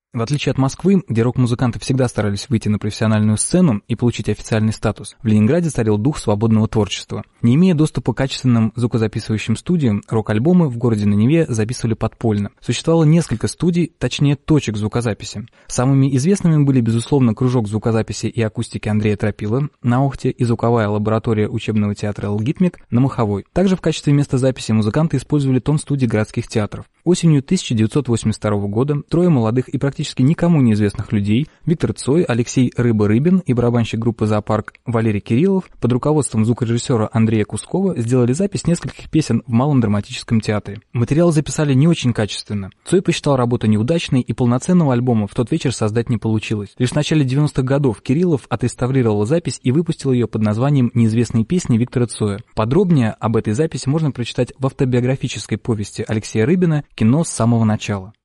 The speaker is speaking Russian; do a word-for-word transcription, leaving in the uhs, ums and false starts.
В отличие от Москвы, где рок-музыканты всегда старались выйти на профессиональную сцену и получить официальный статус, в Ленинграде царил дух свободного творчества. Не имея доступа к качественным звукозаписывающим студиям, рок-альбомы в городе на Неве записывали подпольно. Существовало несколько студий, точнее точек звукозаписи. Самыми известными были, безусловно, кружок звукозаписи и акустики Андрея Тропила на Охте и звуковая лаборатория учебного театра «Лгитмик» на Маховой. Также в качестве места записи музыканты использовали тон-студии городских театров. Осенью тысяча девятьсот восемьдесят второго года трое молодых и практически никому неизвестных людей, Виктор Цой, Алексей Рыба-Рыбин и барабанщик группы «Зоопарк» Валерий Кириллов под руководством звукорежиссера Андрея Кускова сделали запись нескольких песен в Малом драматическом театре. Материал записали не очень качественно. Цой посчитал работу неудачной, и полноценного альбома в тот вечер создать не получилось. Лишь в начале девяностых годов Кириллов отреставрировал запись и выпустил ее под названием «Неизвестные песни Виктора Цоя». Подробнее об этой записи можно прочитать в автобиографической повести Алексея Рыбина «Кино с самого начала».